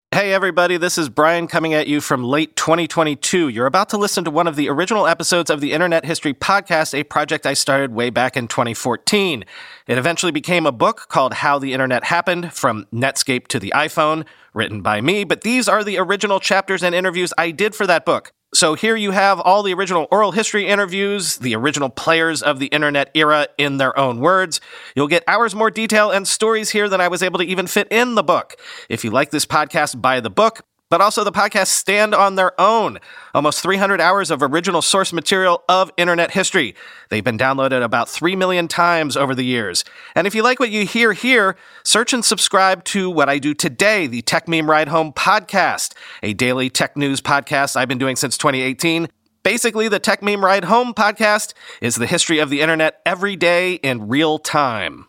Hey everybody, this is Brian coming at you from late 2022. You're about to listen to one of the original episodes of the Internet History Podcast, a project I started way back in 2014. It eventually became a book called How the Internet Happened, From Netscape to the iPhone, written by me, but these are the original chapters and interviews I did for that book. So here you have all the original oral history interviews, the original players of the internet era in their own words. You'll get hours more detail and stories here than I was able to even fit in the book. If you like this podcast, buy the book, but also the podcasts stand on their own. Almost 300 hours of original source material of internet history. They've been downloaded about 3 million times over the years. And if you like what you hear here, search and subscribe to what I do today, the Tech Meme Ride Home podcast, a daily tech news podcast I've been doing since 2018. Basically, the Tech Meme Ride Home podcast is the history of the internet every day in real time.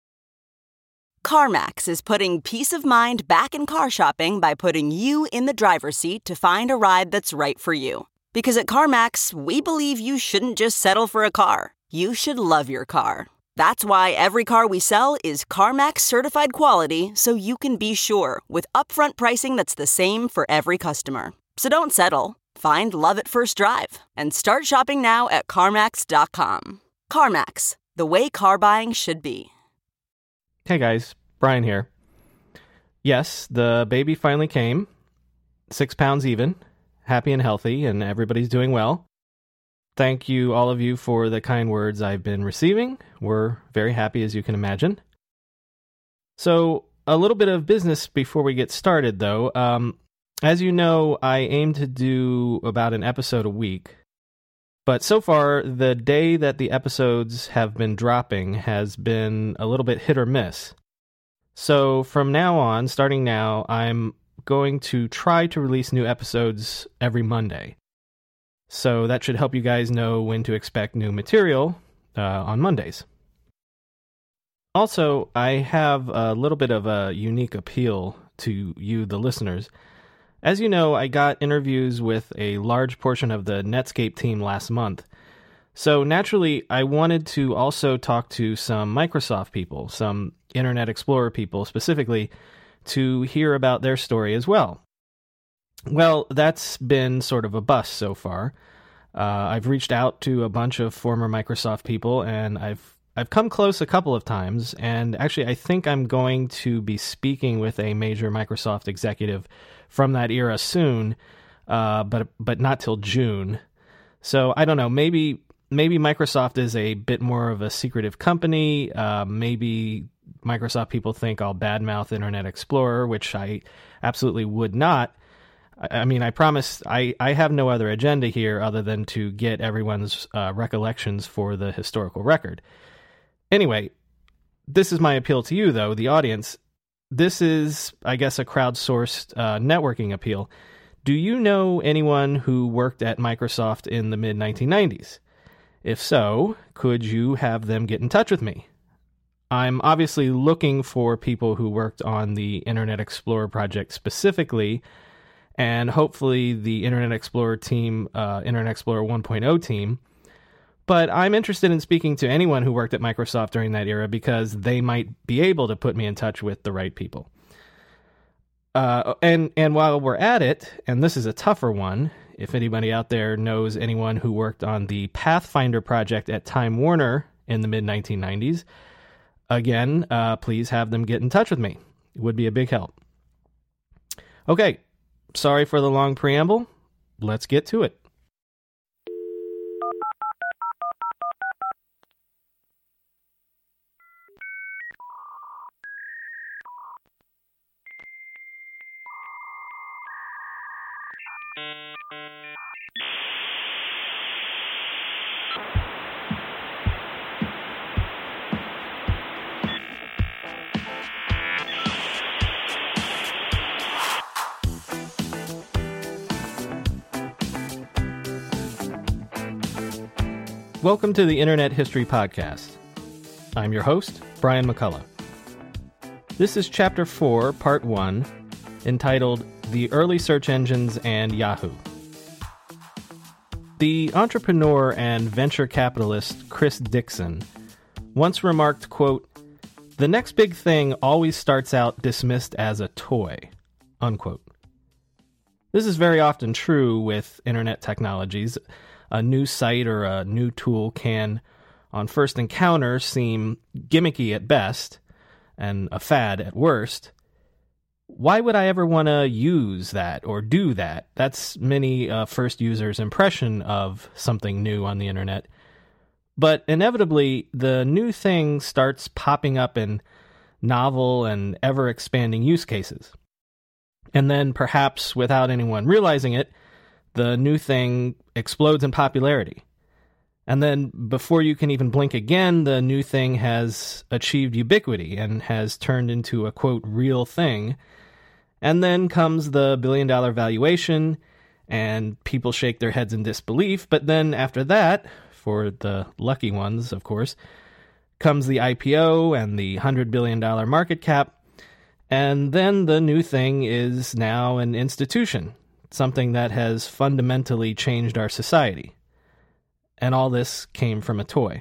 CarMax is putting peace of mind back in car shopping by putting you in the driver's seat to find a ride that's right for you. Because at CarMax, we believe you shouldn't just settle for a car. You should love your car. That's why every car we sell is CarMax certified quality, so you can be sure with upfront pricing that's the same for every customer. So don't settle. Find love at first drive and start shopping now at CarMax.com. CarMax, the way car buying should be. Hey guys, Brian here. Yes, the baby finally came. 6 pounds even, happy and healthy, and everybody's doing well. Thank you, all of you, for the kind words I've been receiving. We're very happy, as you can imagine. So, a little bit of business before we get started, though. As you know, I aim to do about an episode a week. But so far, the day that the episodes have been dropping has been a little bit hit or miss. So from now on, starting now, I'm going to try to release new episodes every Monday. So that should help you guys know when to expect new material on Mondays. Also, I have a little bit of a unique appeal to you, the listeners. As you know, I got interviews with a large portion of the Netscape team last month. So naturally, I wanted to also talk to some Microsoft people, some Internet Explorer people specifically, to hear about their story as well. Well, that's been sort of a bust so far. I've reached out to a bunch of former Microsoft people, and I've come close a couple of times, and actually I think I'm going to be speaking with a major Microsoft executive from that era soon, but not till June. So I don't know, maybe Microsoft is a bit more of a secretive company. Maybe Microsoft people think I'll badmouth Internet Explorer, which I absolutely would not. I mean, I promise I have no other agenda here other than to get everyone's recollections for the historical record. Anyway, this is my appeal to you, though, the audience. This is, I guess, a crowdsourced networking appeal. Do you know anyone who worked at Microsoft in the mid-1990s? If so, could you have them get in touch with me? I'm obviously looking for people who worked on the Internet Explorer project specifically, and hopefully the Internet Explorer team, Internet Explorer 1.0 team. But I'm interested in speaking to anyone who worked at Microsoft during that era because they might be able to put me in touch with the right people. And while we're at it, and this is a tougher one, if anybody out there knows anyone who worked on the Pathfinder project at Time Warner in the mid-1990s, again, please have them get in touch with me. It would be a big help. Okay, sorry for the long preamble. Let's get to it. Welcome to the Internet History Podcast. I'm your host, Brian McCullough. This is Chapter 4, Part 1, entitled The Early Search Engines and Yahoo. The entrepreneur and venture capitalist Chris Dixon once remarked, quote, "The next big thing always starts out dismissed as a toy," unquote. This is very often true with internet technologies. A new site or a new tool can, on first encounter, seem gimmicky at best and a fad at worst. Why would I ever want to use that or do that? That's many first users' impression of something new on the internet. But inevitably, the new thing starts popping up in novel and ever-expanding use cases. And then, perhaps without anyone realizing it, the new thing explodes in popularity. And then, before you can even blink again, the new thing has achieved ubiquity and has turned into a, quote, real thing. And then comes the billion-dollar valuation, and people shake their heads in disbelief. But then after that, for the lucky ones, of course, comes the IPO and the $100 billion market cap. And then the new thing is now an institution, something that has fundamentally changed our society. And all this came from a toy.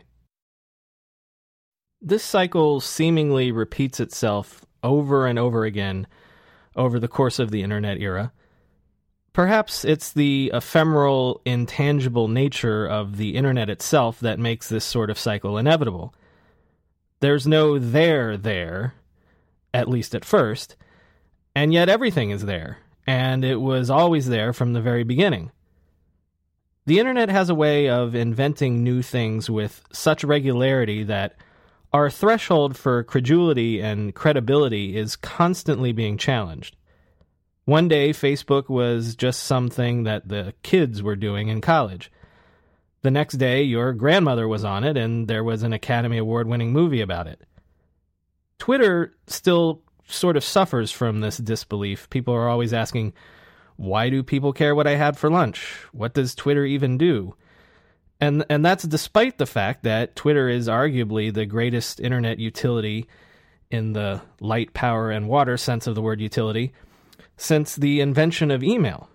This cycle seemingly repeats itself over and over again over the course of the internet era. Perhaps it's the ephemeral, intangible nature of the internet itself that makes this sort of cycle inevitable. There's no there, at least at first, and yet everything is there, and it was always there from the very beginning. The internet has a way of inventing new things with such regularity that our threshold for credulity and credibility is constantly being challenged. One day, Facebook was just something that the kids were doing in college. The next day, your grandmother was on it, and there was an Academy Award-winning movie about it. Twitter still sort of suffers from this disbelief. People are always asking, why do people care what I had for lunch? What does Twitter even do? And that's despite the fact that Twitter is arguably the greatest internet utility in the light, power, and water sense of the word utility since the invention of email.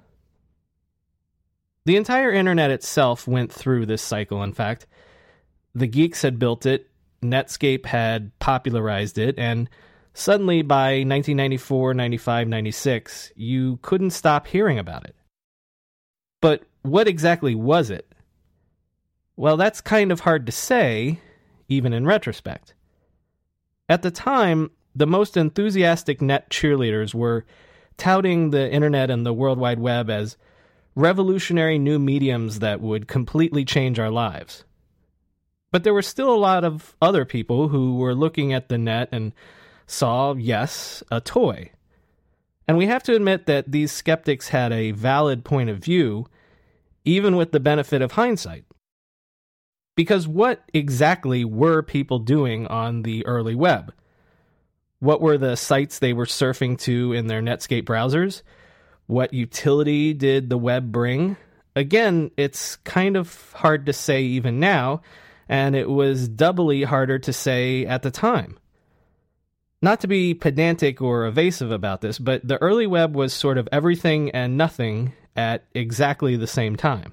The entire internet itself went through this cycle, in fact. The geeks had built it, Netscape had popularized it, and suddenly by 1994, 95, 96, you couldn't stop hearing about it. But what exactly was it? Well, that's kind of hard to say, even in retrospect. At the time, the most enthusiastic net cheerleaders were touting the internet and the World Wide Web as revolutionary new mediums that would completely change our lives. But there were still a lot of other people who were looking at the net and saw, yes, a toy. And we have to admit that these skeptics had a valid point of view, even with the benefit of hindsight. Because what exactly were people doing on the early web? What were the sites they were surfing to in their Netscape browsers? What utility did the web bring? Again, it's kind of hard to say even now, and it was doubly harder to say at the time. Not to be pedantic or evasive about this, but the early web was sort of everything and nothing at exactly the same time.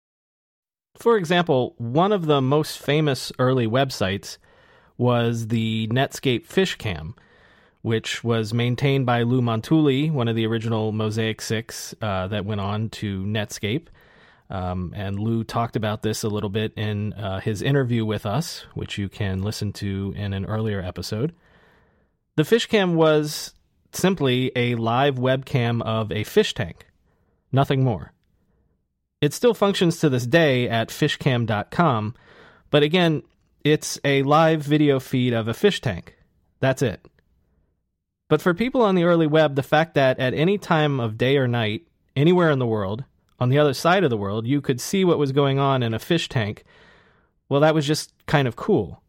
For example, one of the most famous early websites was the Netscape Fishcam, which was maintained by Lou Montulli, one of the original Mosaic 6 that went on to Netscape. And Lou talked about this a little bit in his interview with us, which you can listen to in an earlier episode. The Fishcam was simply a live webcam of a fish tank, nothing more. It still functions to this day at fishcam.com, but again, it's a live video feed of a fish tank. That's it. But for people on the early web, the fact that at any time of day or night, anywhere in the world, on the other side of the world, you could see what was going on in a fish tank, well, that was just kind of cool.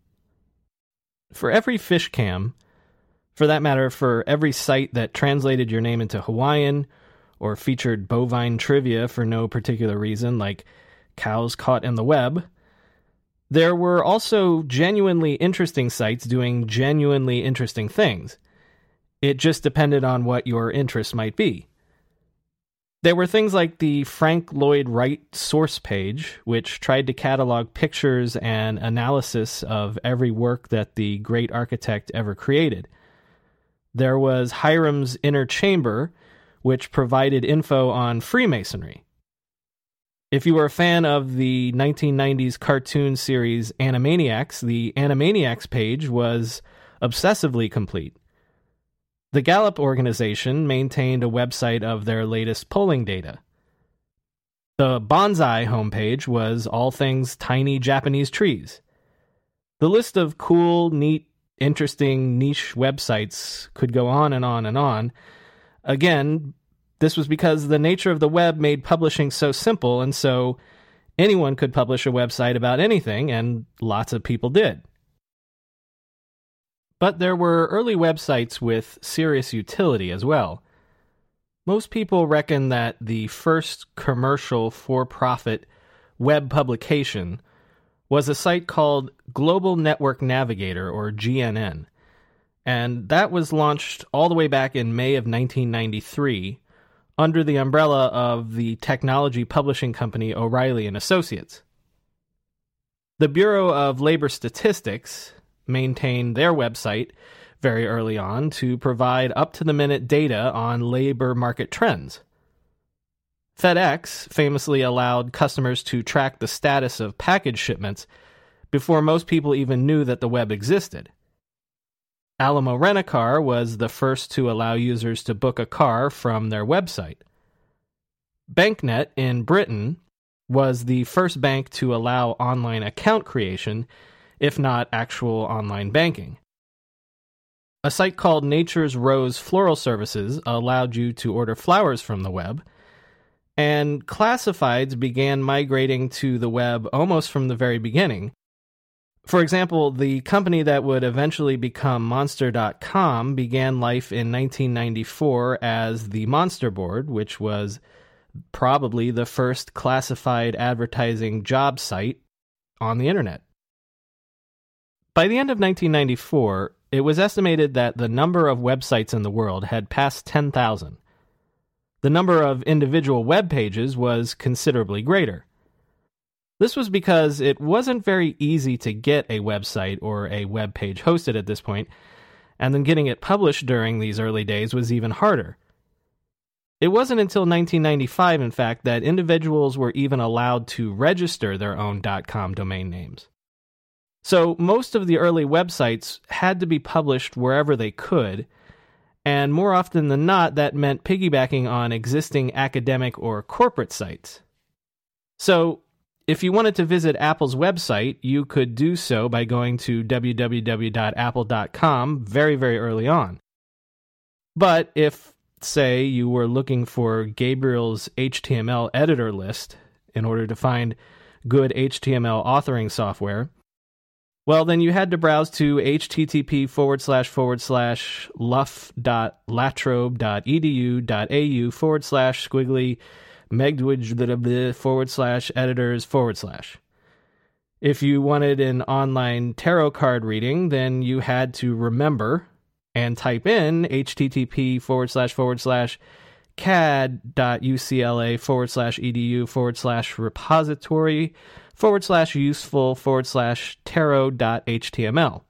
For every fish cam, for that matter, for every site that translated your name into Hawaiian or featured bovine trivia for no particular reason, like cows caught in the web, there were also genuinely interesting sites doing genuinely interesting things. It just depended on what your interest might be. There were things like the Frank Lloyd Wright source page, which tried to catalog pictures and analysis of every work that the great architect ever created. There was Hiram's Inner Chamber, which provided info on Freemasonry. If you were a fan of the 1990s cartoon series Animaniacs, the Animaniacs page was obsessively complete. The Gallup organization maintained a website of their latest polling data. The Bonsai homepage was all things tiny Japanese trees. The list of cool, neat, interesting, niche websites could go on and on and on. Again, this was because the nature of the web made publishing so simple, and so anyone could publish a website about anything, and lots of people did. But there were early websites with serious utility as well. Most people reckon that the first commercial for-profit web publication was a site called Global Network Navigator, or GNN, and that was launched all the way back in May of 1993 under the umbrella of the technology publishing company O'Reilly & Associates. The Bureau of Labor Statistics maintained their website very early on to provide up-to-the-minute data on labor market trends. FedEx famously allowed customers to track the status of package shipments before most people even knew that the web existed. Alamo Rent-A-Car was the first to allow users to book a car from their website. Banknet in Britain was the first bank to allow online account creation, if not actual online banking. A site called Nature's Rose Floral Services allowed you to order flowers from the web, and classifieds began migrating to the web almost from the very beginning. For example, the company that would eventually become Monster.com began life in 1994 as the Monster Board, which was probably the first classified advertising job site on the internet. By the end of 1994, it was estimated that the number of websites in the world had passed 10,000. The number of individual web pages was considerably greater. This was because it wasn't very easy to get a website or a web page hosted at this point, and then getting it published during these early days was even harder. It wasn't until 1995, in fact, that individuals were even allowed to register their own .com domain names. So most of the early websites had to be published wherever they could, and more often than not, that meant piggybacking on existing academic or corporate sites. So if you wanted to visit Apple's website, you could do so by going to www.apple.com very, very early on. But if, say, you were looking for Gabriel's HTML editor list in order to find good HTML authoring software, well, then you had to browse to http://luff.latrobe.edu.au/megdwidge/editors/. If you wanted an online tarot card reading, then you had to remember and type in http://cad.ucla/repository/useful/tarot.html.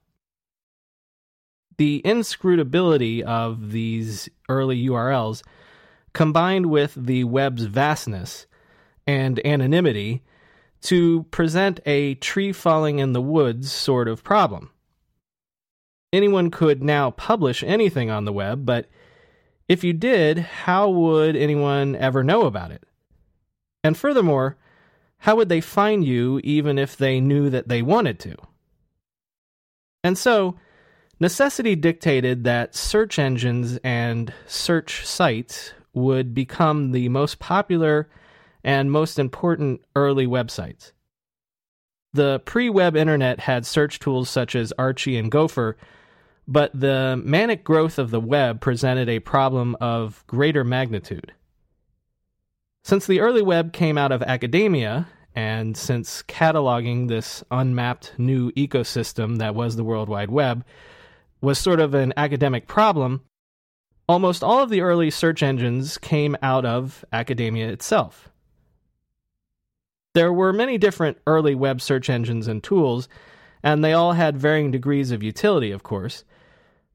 The inscrutability of these early URLs, combined with the web's vastness and anonymity, to present a tree-falling-in-the-woods sort of problem. Anyone could now publish anything on the web, but if you did, how would anyone ever know about it? And furthermore, how would they find you even if they knew that they wanted to? And so, necessity dictated that search engines and search sites would become the most popular and most important early websites. The pre-web internet had search tools such as Archie and Gopher, but the manic growth of the web presented a problem of greater magnitude. Since the early web came out of academia, and since cataloging this unmapped new ecosystem that was the World Wide Web was sort of an academic problem, almost all of the early search engines came out of academia itself. There were many different early web search engines and tools, and they all had varying degrees of utility, of course.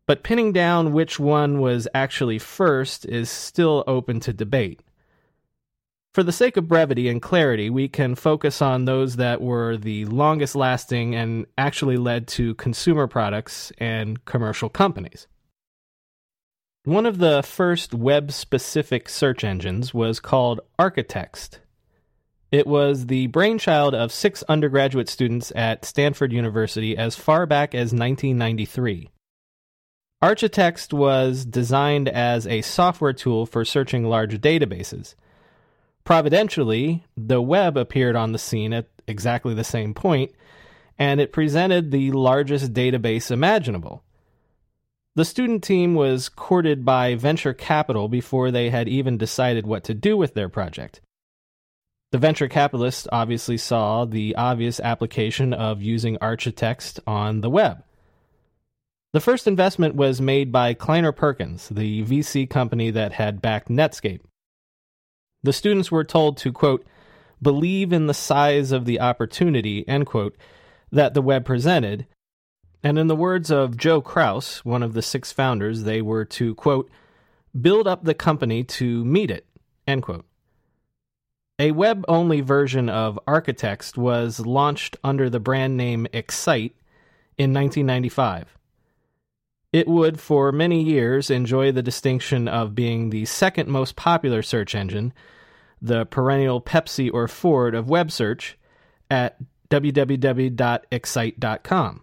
But pinning down which one was actually first is still open to debate. For the sake of brevity and clarity, we can focus on those that were the longest lasting and actually led to consumer products and commercial companies. One of the first web-specific search engines was called Architext. It was the brainchild of 6 undergraduate students at Stanford University as far back as 1993. Architext was designed as a software tool for searching large databases. Providentially, the web appeared on the scene at exactly the same point, and it presented the largest database imaginable. The student team was courted by venture capital before they had even decided what to do with their project. The venture capitalists obviously saw the obvious application of using Architext on the web. The first investment was made by Kleiner Perkins, the VC company that had backed Netscape. The students were told to, quote, believe in the size of the opportunity, end quote, that the web presented, and in the words of Joe Kraus, one of the 6 founders, they were to, quote, build up the company to meet it, end quote. A web-only version of Architext was launched under the brand name Excite in 1995. It would, for many years, enjoy the distinction of being the second most popular search engine, the perennial Pepsi or Ford of web search, at www.excite.com.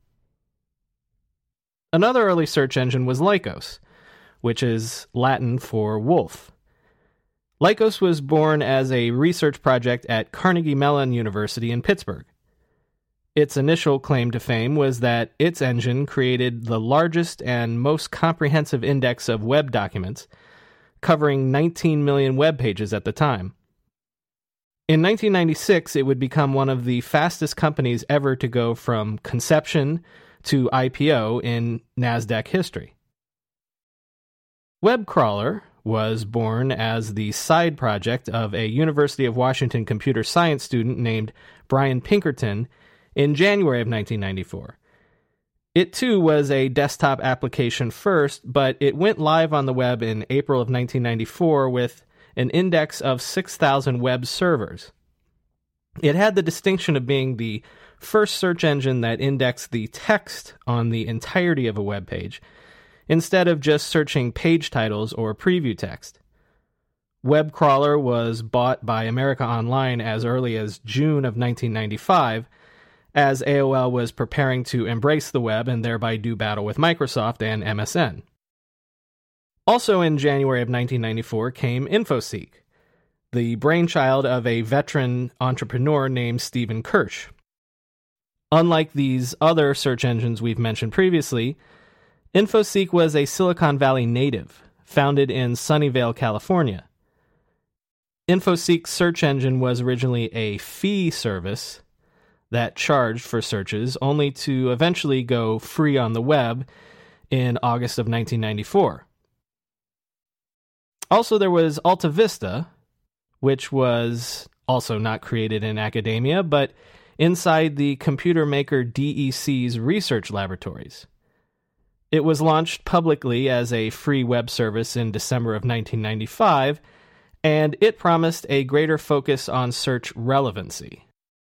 Another early search engine was Lycos, which is Latin for wolf. Lycos was born as a research project at Carnegie Mellon University in Pittsburgh. Its initial claim to fame was that its engine created the largest and most comprehensive index of web documents, covering 19 million web pages at the time. In 1996, it would become one of the fastest companies ever to go from conception to IPO in NASDAQ history. WebCrawler was born as the side project of a University of Washington computer science student named Brian Pinkerton in January of 1994. It too was a desktop application first, but it went live on the web in April of 1994 with an index of 6,000 web servers. It had the distinction of being the first search engine that indexed the text on the entirety of a web page, instead of just searching page titles or preview text. WebCrawler was bought by America Online as early as June of 1995, as AOL was preparing to embrace the web and thereby do battle with Microsoft and MSN. Also in January of 1994 came InfoSeek, the brainchild of a veteran entrepreneur named Stephen Kirsch. Unlike these other search engines we've mentioned previously, InfoSeek was a Silicon Valley native, founded in Sunnyvale, California. InfoSeek's search engine was originally a fee service that charged for searches, only to eventually go free on the web in August of 1994. Also, there was AltaVista, which was also not created in academia, but inside the computer maker DEC's research laboratories. It was launched publicly as a free web service in December of 1995, and it promised a greater focus on search relevancy.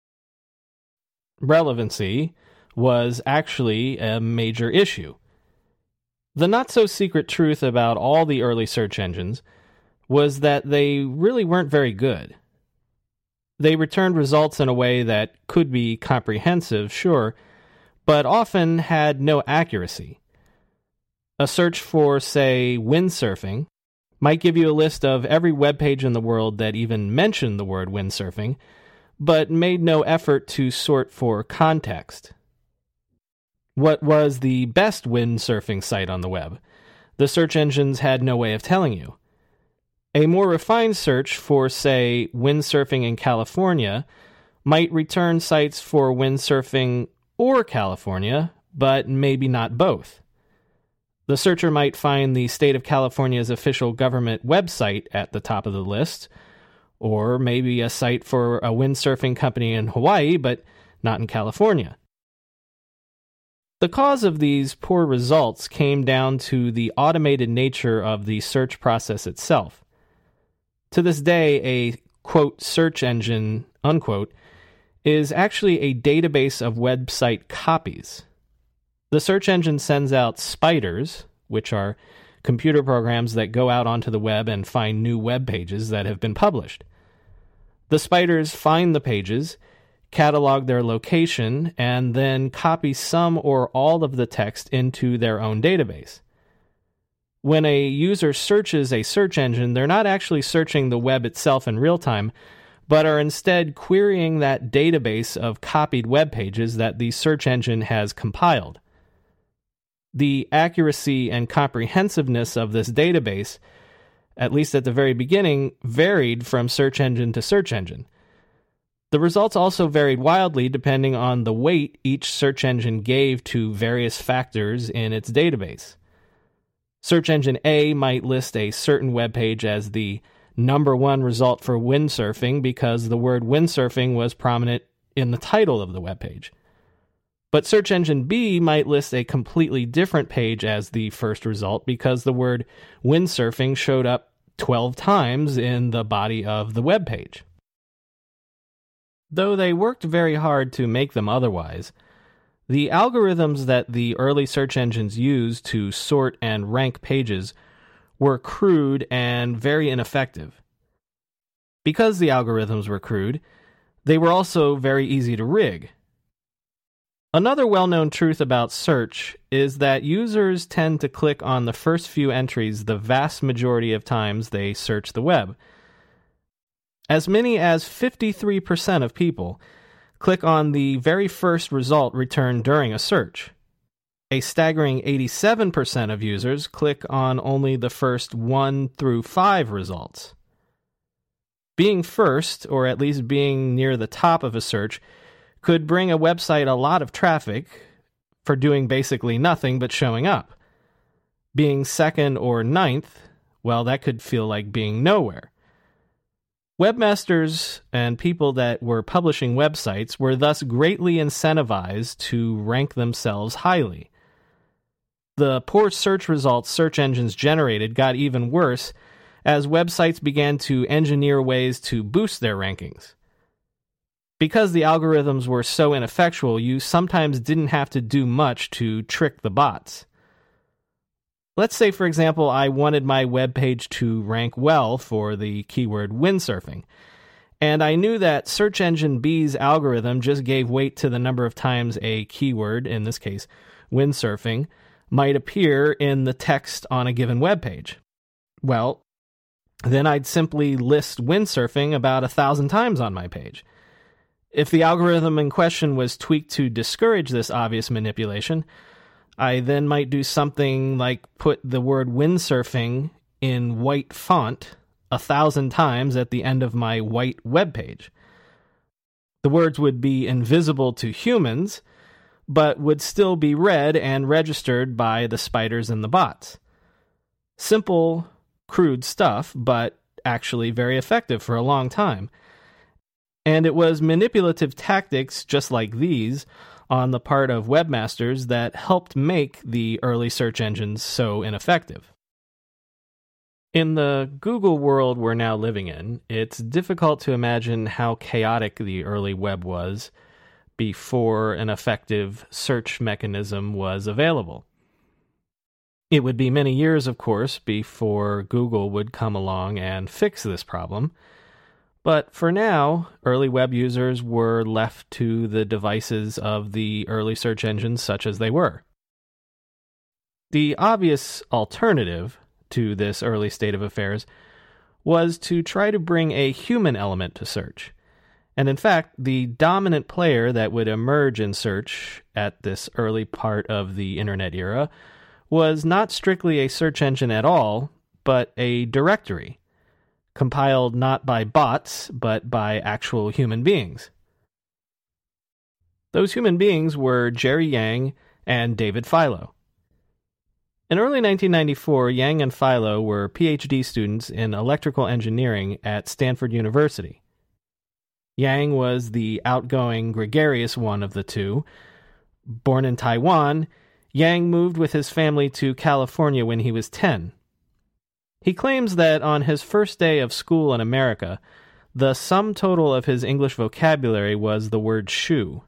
Relevancy was actually a major issue. The not-so-secret truth about all the early search engines was that they really weren't very good. They returned results in a way that could be comprehensive, sure, but often had no accuracy. A search for, say, windsurfing might give you a list of every web page in the world that even mentioned the word windsurfing, but made no effort to sort for context. What was the best windsurfing site on the web? The search engines had no way of telling you. A more refined search for, say, windsurfing in California might return sites for windsurfing or California, but maybe not both. The searcher might find the state of California's official government website at the top of the list, or maybe a site for a windsurfing company in Hawaii, but not in California. The cause of these poor results came down to the automated nature of the search process itself. To this day, a, quote, search engine, unquote, is actually a database of website copies. The search engine sends out spiders, which are computer programs that go out onto the web and find new web pages that have been published. The spiders find the pages, catalog their location, and then copy some or all of the text into their own database. When a user searches a search engine, they're not actually searching the web itself in real time, but are instead querying that database of copied web pages that the search engine has compiled. The accuracy and comprehensiveness of this database, at least at the very beginning, varied from search engine to search engine. The results also varied wildly depending on the weight each search engine gave to various factors in its database. Search engine A might list a certain web page as the number one result for windsurfing because the word windsurfing was prominent in the title of the web page. But search engine B might list a completely different page as the first result because the word windsurfing showed up 12 times in the body of the web page. Though they worked very hard to make them otherwise, the algorithms that the early search engines used to sort and rank pages were crude and very ineffective. Because the algorithms were crude, they were also very easy to rig. Another well-known truth about search is that users tend to click on the first few entries the vast majority of times they search the web. As many as 53% of people click on the very first result returned during a search. A staggering 87% of users click on only the first 1 through 5 results. Being first, or at least being near the top of a search, could bring a website a lot of traffic for doing basically nothing but showing up. Being second or ninth, well, that could feel like being nowhere. Webmasters and people that were publishing websites were thus greatly incentivized to rank themselves highly. The poor search results search engines generated got even worse as websites began to engineer ways to boost their rankings. Because the algorithms were so ineffectual, you sometimes didn't have to do much to trick the bots. Let's say, for example, I wanted my web page to rank well for the keyword windsurfing, and I knew that search engine B's algorithm just gave weight to the number of times a keyword, in this case, windsurfing, might appear in the text on a given web page. Well, then I'd simply list windsurfing about 1,000 times on my page. If the algorithm in question was tweaked to discourage this obvious manipulation, I then might do something like put the word windsurfing in white font 1,000 times at the end of my white web page. The words would be invisible to humans, but would still be read and registered by the spiders and the bots. Simple, crude stuff, but actually very effective for a long time. And it was manipulative tactics just like these on the part of webmasters that helped make the early search engines so ineffective. In the Google world we're now living in, it's difficult to imagine how chaotic the early web was before an effective search mechanism was available. It would be many years, of course, before Google would come along and fix this problem. But for now, early web users were left to the devices of the early search engines such as they were. The obvious alternative to this early state of affairs was to try to bring a human element to search. And in fact, the dominant player that would emerge in search at this early part of the internet era was not strictly a search engine at all, but a directory, compiled not by bots, but by actual human beings. Those human beings were Jerry Yang and David Filo. In early 1994, Yang and Filo were PhD students in electrical engineering at Stanford University. Yang was the outgoing, gregarious one of the two, Born in Taiwan, Yang moved with his family to California when he was 10. He claims that on his first day of school in America, the sum total of his English vocabulary was the word shoe.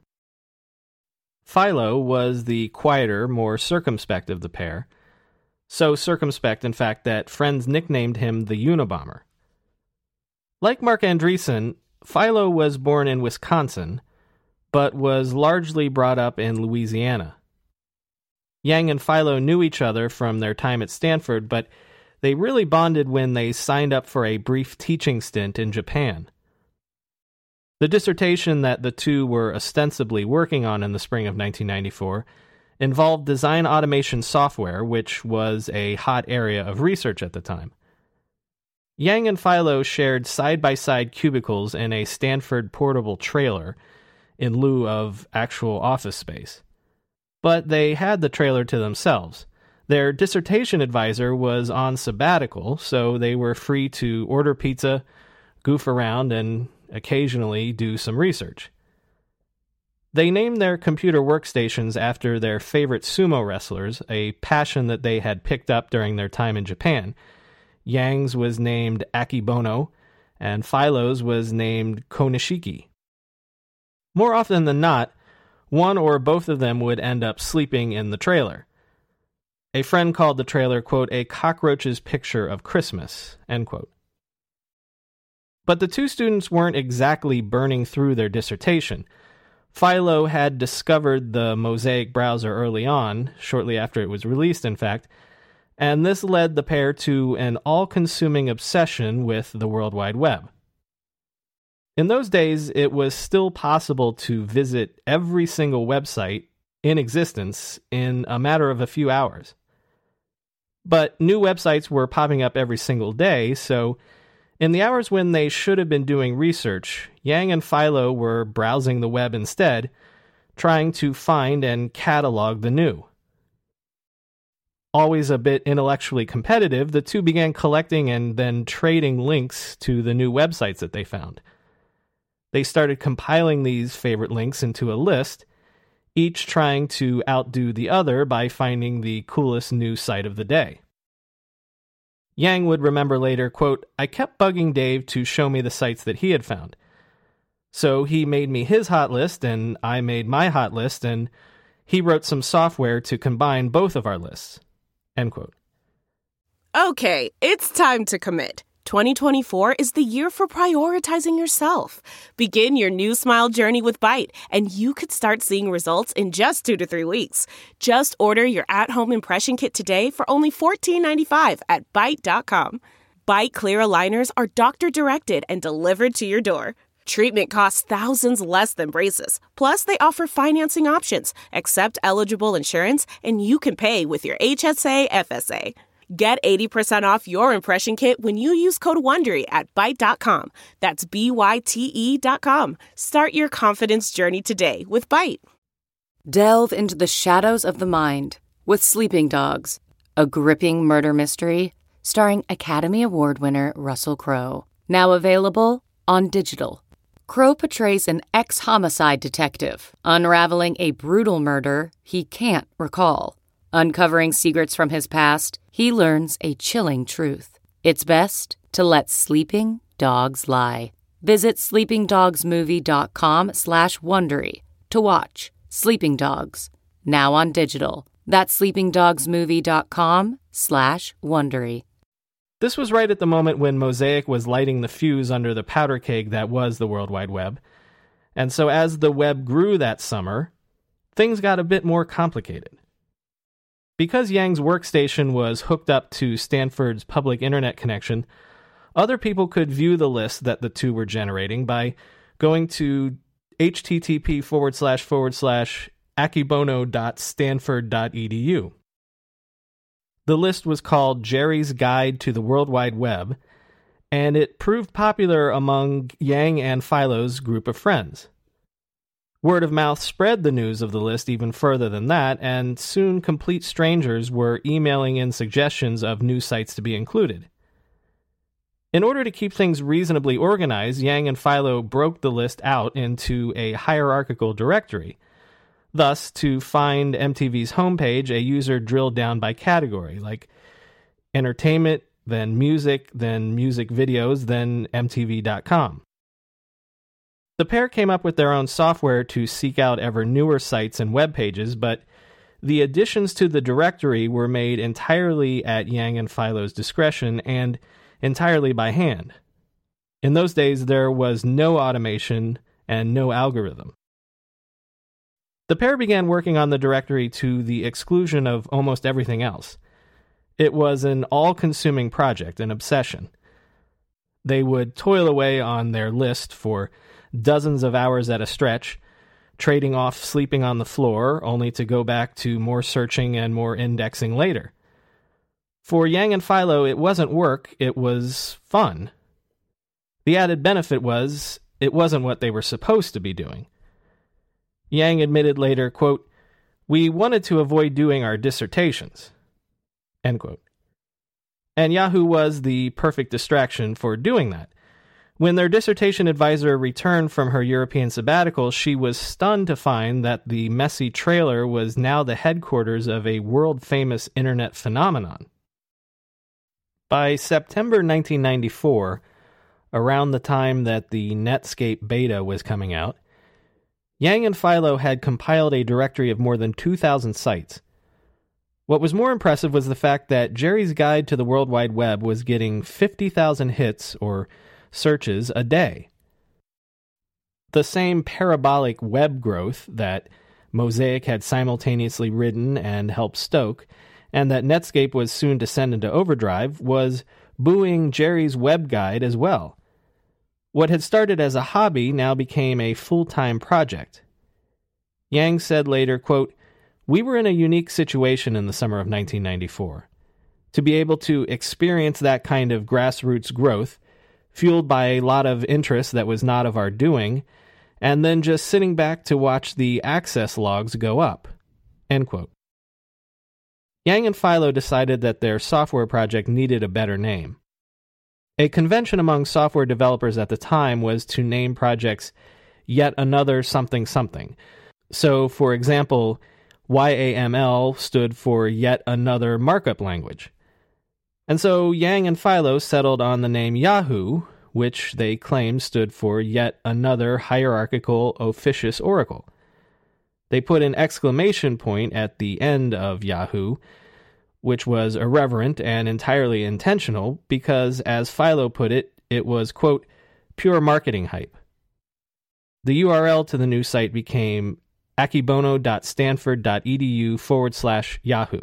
Philo was the quieter, more circumspect of the pair. So circumspect, in fact, that friends nicknamed him the Unabomber. Like Mark Andreessen, Philo was born in Wisconsin, but was largely brought up in Louisiana. Yang and Philo knew each other from their time at Stanford, but they really bonded when they signed up for a brief teaching stint in Japan. The dissertation that the two were ostensibly working on in the spring of 1994 involved design automation software, which was a hot area of research at the time. Yang and Philo shared side-by-side cubicles in a Stanford portable trailer in lieu of actual office space. But they had the trailer to themselves. Their dissertation advisor was on sabbatical, so they were free to order pizza, goof around, and occasionally do some research. They named their computer workstations after their favorite sumo wrestlers, a passion that they had picked up during their time in Japan. Yang's was named Akibono, and Philo's was named Konishiki. More often than not, one or both of them would end up sleeping in the trailer. A friend called the trailer, quote, a cockroach's picture of Christmas, end quote. But the two students weren't exactly burning through their dissertation. Philo had discovered the Mosaic browser early on, shortly after it was released, in fact, and this led the pair to an all-consuming obsession with the World Wide Web. In those days, it was still possible to visit every single website in existence in a matter of a few hours. But new websites were popping up every single day, so in the hours when they should have been doing research, Yang and Philo were browsing the web instead, trying to find and catalog the new. Always a bit intellectually competitive, the two began collecting and then trading links to the new websites that they found. They started compiling these favorite links into a list, each trying to outdo the other by finding the coolest new site of the day. Yang would remember later, quote, I kept bugging Dave to show me the sites that he had found. So he made me his hot list, and I made my hot list, and he wrote some software to combine both of our lists. End quote. Okay, it's time to commit. 2024 is the year for prioritizing yourself. Begin your new smile journey with Byte, and you could start seeing results in just 2 to 3 weeks. Just order your at-home impression kit today for only $14.95 at Byte.com. Byte Clear aligners are doctor-directed and delivered to your door. Treatment costs thousands less than braces. Plus, they offer financing options, accept eligible insurance, and you can pay with your HSA FSA. Get 80% off your impression kit when you use code WONDERY at Byte.com. That's BYTE.com. Start your confidence journey today with Byte. Delve into the shadows of the mind with Sleeping Dogs, a gripping murder mystery starring Academy Award winner Russell Crowe. Now available on digital. Crowe portrays an ex-homicide detective unraveling a brutal murder he can't recall. Uncovering secrets from his past, he learns a chilling truth. It's best to let sleeping dogs lie. Visit sleepingdogsmovie.com/Wondery to watch Sleeping Dogs, now on digital. That's sleepingdogsmovie.com/Wondery. This was right at the moment when Mosaic was lighting the fuse under the powder keg that was the World Wide Web. And so as the web grew that summer, things got a bit more complicated. Because Yang's workstation was hooked up to Stanford's public internet connection, other people could view the list that the two were generating by going to http://akibono.stanford.edu. The list was called Jerry's Guide to the World Wide Web, and it proved popular among Yang and Philo's group of friends. Word of mouth spread the news of the list even further than that, and soon complete strangers were emailing in suggestions of new sites to be included. In order to keep things reasonably organized, Yang and Philo broke the list out into a hierarchical directory. Thus, to find MTV's homepage, a user drilled down by category, like entertainment, then music videos, then MTV.com. The pair came up with their own software to seek out ever newer sites and web pages, but the additions to the directory were made entirely at Yang and Philo's discretion and entirely by hand. In those days, there was no automation and no algorithm. The pair began working on the directory to the exclusion of almost everything else. It was an all-consuming project, an obsession. They would toil away on their list for dozens of hours at a stretch, trading off sleeping on the floor, only to go back to more searching and more indexing later. For Yang and Philo, it wasn't work, it was fun. The added benefit was, it wasn't what they were supposed to be doing. Yang admitted later, quote, "We wanted to avoid doing our dissertations," end quote. And Yahoo was the perfect distraction for doing that. When their dissertation advisor returned from her European sabbatical, she was stunned to find that the messy trailer was now the headquarters of a world-famous internet phenomenon. By September 1994, around the time that the Netscape beta was coming out, Yang and Philo had compiled a directory of more than 2,000 sites. What was more impressive was the fact that Jerry's Guide to the World Wide Web was getting 50,000 hits, or searches, a day. The same parabolic web growth that Mosaic had simultaneously ridden and helped stoke, and that Netscape was soon to send into overdrive, was buoying Jerry's web guide as well. What had started as a hobby now became a full-time project. Yang said later, quote, "We were in a unique situation in the summer of 1994. To be able to experience that kind of grassroots growth, fueled by a lot of interest that was not of our doing, and then just sitting back to watch the access logs go up," end quote. Yang and Philo decided that their software project needed a better name. A convention among software developers at the time was to name projects yet another something something. So, for example, YAML stood for yet another markup language. And so Yang and Philo settled on the name Yahoo, which they claimed stood for yet another hierarchical officious oracle. They put an exclamation point at the end of Yahoo, which was irreverent and entirely intentional because, as Philo put it, it was, quote, "pure marketing hype." The URL to the new site became akibono.stanford.edu/Yahoo.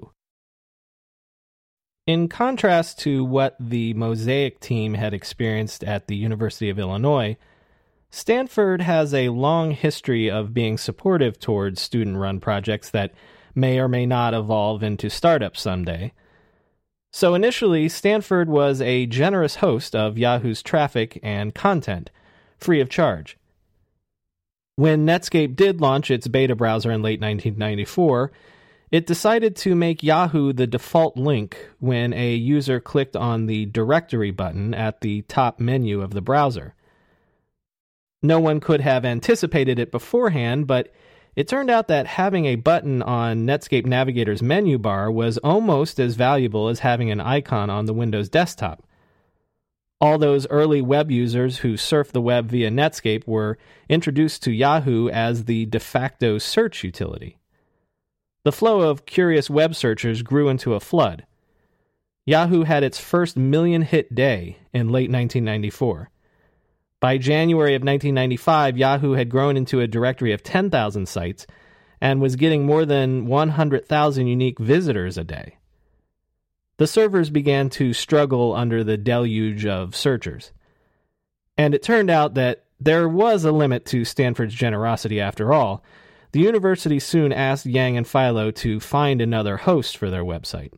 In contrast to what the Mosaic team had experienced at the University of Illinois, Stanford has a long history of being supportive towards student-run projects that may or may not evolve into startups someday. So initially, Stanford was a generous host of Yahoo's traffic and content, free of charge. When Netscape did launch its beta browser in late 1994, it decided to make Yahoo the default link when a user clicked on the directory button at the top menu of the browser. No one could have anticipated it beforehand, but it turned out that having a button on Netscape Navigator's menu bar was almost as valuable as having an icon on the Windows desktop. All those early web users who surfed the web via Netscape were introduced to Yahoo as the de facto search utility. The flow of curious web searchers grew into a flood. Yahoo had its first million-hit day in late 1994. By January of 1995, Yahoo had grown into a directory of 10,000 sites and was getting more than 100,000 unique visitors a day. The servers began to struggle under the deluge of searchers. And it turned out that there was a limit to Stanford's generosity after all. The university soon asked Yang and Philo to find another host for their website.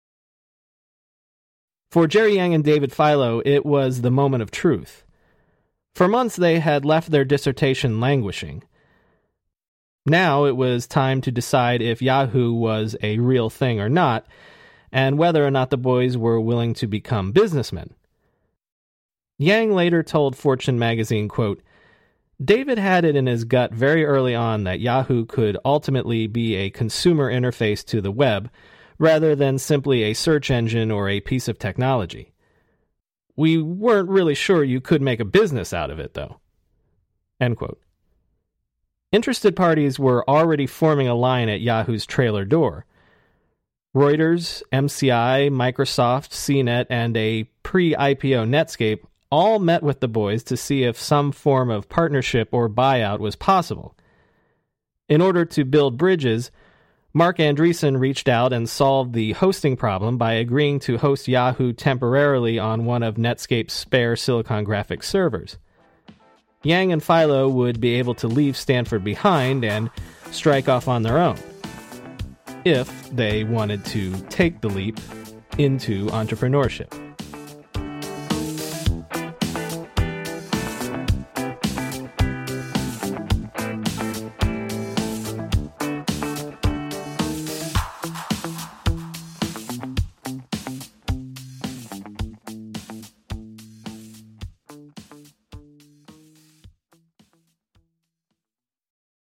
For Jerry Yang and David Philo, it was the moment of truth. For months, they had left their dissertation languishing. Now it was time to decide if Yahoo was a real thing or not, and whether or not the boys were willing to become businessmen. Yang later told Fortune magazine, quote, David had it in his gut very early on that Yahoo could ultimately be a consumer interface to the web, rather than simply a search engine or a piece of technology. We weren't really sure you could make a business out of it, though. End quote. Interested parties were already forming a line at Yahoo's trailer door. Reuters, MCI, Microsoft, CNET, and a pre-IPO Netscape all met with the boys to see if some form of partnership or buyout was possible. In order to build bridges, Mark Andreessen reached out and solved the hosting problem by agreeing to host Yahoo temporarily on one of Netscape's spare Silicon Graphics servers. Yang and Philo would be able to leave Stanford behind and strike off on their own, if they wanted to take the leap into entrepreneurship.